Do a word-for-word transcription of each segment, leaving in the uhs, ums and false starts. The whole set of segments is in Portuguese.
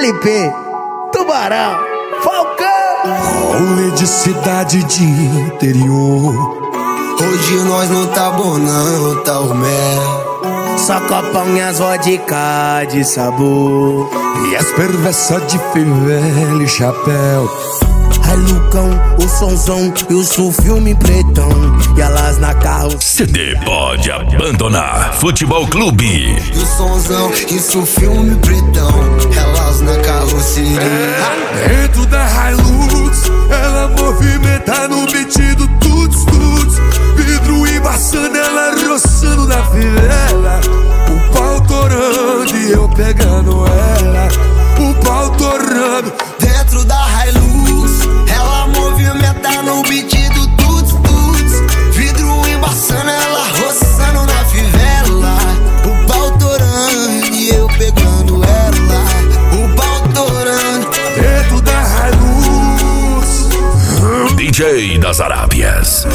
L P, Tubarão, Falcão. Rolê de cidade de interior. Hoje nós não tá bom não, tá o mel. Só copão e as vodka de sabor. E as perversas de fivela e chapéu. Ai Lucão, o sonzão e o sul-filme pretão. E elas na carro. C D pode abandonar. Futebol Clube. E o sonzão e o sul-filme pretão. Elas na carroceria. Dentro da Hilux, ela movimenta no beat do tuts tuts. Vidro embaçando, ela roçando na fivela. O pau torando e eu pegando ela. O pau torando. Dentro da Hilux, ela movimenta no beat do tuts tuts. Vidro embaçando, ela roçando na fivela. O pau torando e eu pegando ela. O pau torando. Dentro da Hilux. D J das Arábias.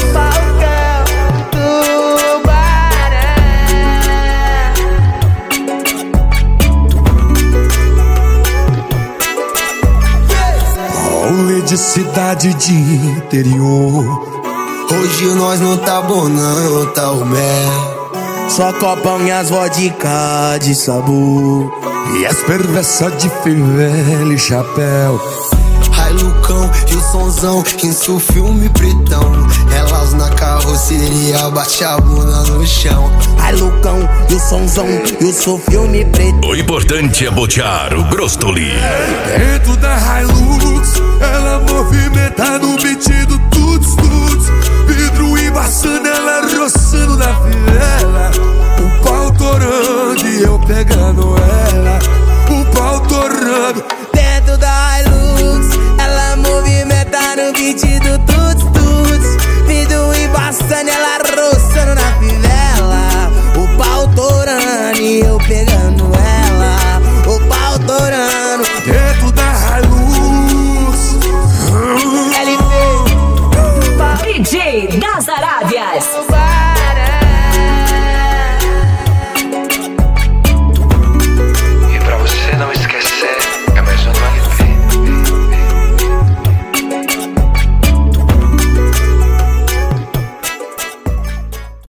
Rolê de cidade de interior. Hoje nós não tá bom não, tá o mel. Só copão e as vodka de sabor. E as perversas de fivela e chapéu. Ai Lucão e o sonzão, isso filme pretão. Elas na carroceria, bate a bunda no chão. Ai Lucão e o sonzão e o sul-filme pretão. O importante é botear o Grostoli. Dentro da Hilux, ela movimenta no beat do tuts tuts. Vidro embaçando, ela roçando na fivela. O pau torando e eu pegando ela. O pau torando. Dentro da Hilux, ela movimenta no beat do tudo.